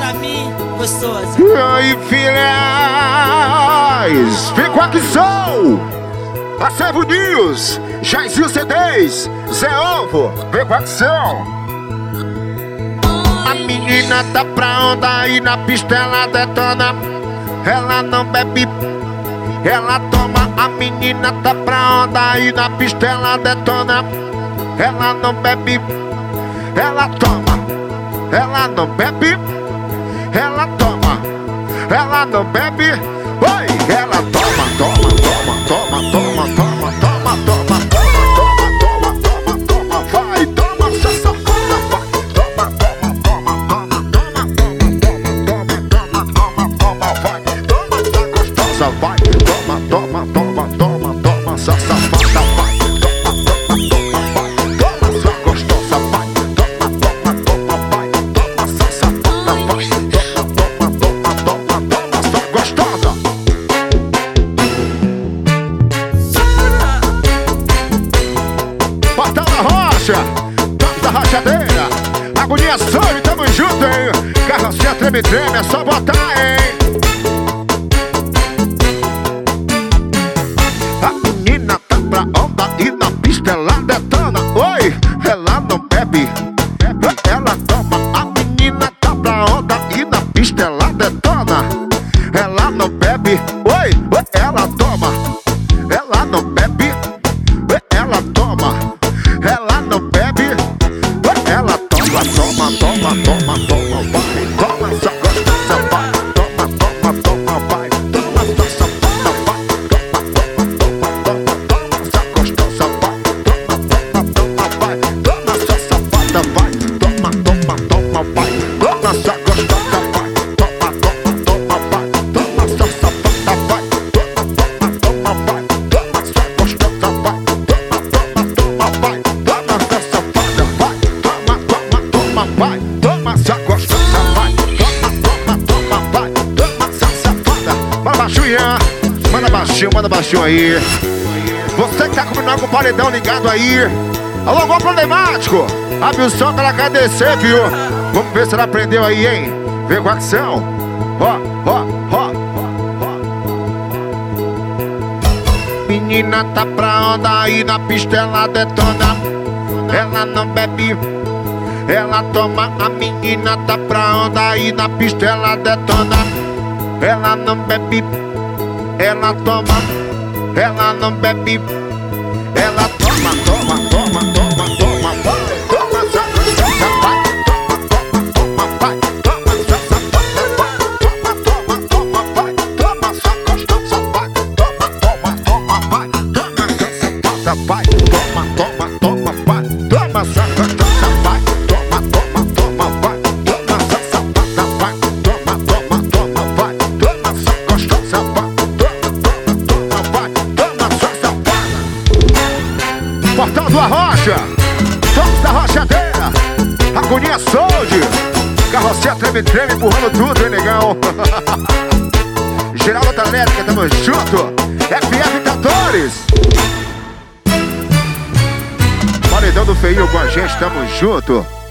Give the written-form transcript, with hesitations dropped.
pra mim, gostosa. E aí, filhas, fico aqui sou Acervo News, Jairzinho CDs, Zé Ovo, vem com a ação. A menina tá pra onda e na pista ela detona. Ela não bebe, ela toma. A menina tá pra onda e na pista ela detona. Ela não bebe, ela toma. Ela não bebe, ela toma. Ela não bebe, oi, ela toma, toma, toma, toma, toma, toma, toma, toma, toma, toma, toma, toma, vai, toma, essa safada, vai, toma, toma, toma, toma, toma, toma, toma, toma, vai, toma, essa gostosa, vai, toma, toma, toma, toma, toma, essa safada, vai, toma, toma, toma, vai, toma, essa gostosa, vai, toma, toma, toma, vai, toma, essa safada, vai, toma, toma, toma, toma, essa gostosa. Bota na rocha, toque da rachadeira, agonia sonho, tamo junto, hein? Carrocinha treme, treme, é só botar, hein? A menina tá pra onda e na pista ela detona. Oi, ela não bebe, ela toma. A menina tá pra onda e na pista ela detona. Ela não bebe, oi, ela toma. Ela não bebe, ela toma. Ela não bebe, ela toma, toma, toma, toma, toma, vai, toma essa gostosa, vai, toma, toma, toma, vai, toma essa safada, vai, toma, toma, toma, toma essa gostosa, vai, toma, toma, toma, vai, toma essa safada, vai, toma, toma, toma, vai, toma essa gostosa, vai, toma, toma, toma, vai, toma essa safada, vai, toma, toma, toma, vai, toma essa gostosa, vai, toma, toma, vai, toma essa safada, vai, toma, toma, toma, vai, toma essa gostosa, vai, toma, toma, toma, vai, toma essa safada. Manda baixinha, manda baixinho aí. Você que tá combinando com o paredão ligado aí. Alô, bom problemático. Abre o som pra ela agradecer, viu? Vamos ver se ela aprendeu aí, hein? Vem com a ação. Ó, ó, ó. Menina tá pra onda e na pista ela detona. Ela não bebe, ela toma. A menina tá pra onda e na pista ela detona. Ela não bebe, ela toma. Ela não bebe, ela toma, toma, toma, toma, toma, vai, toma essa gostosa, vai, toma, toma, toma, vai, toma essa safada, vai, toma, toma, toma, vai, toma essa gostosa, vai, toma, toma, toma, vai, toma essa safada, vai, toma, toma, toma, vai, toma essa gostosa, vai, toma, toma, toma, vai, toma essa safada, vai, toma, toma, toma, vai, toma essa gostosa, vai, toma, toma, vai, toma essa safada. Portal do Arrocha, toques da rochadeira, agonia solde, carrocinha treme, treme, empurrando tudo, hein, negão? Geraldo da Elétrica, tamo junto. FF Tratores, paredão do feinho com a gente, tamo junto.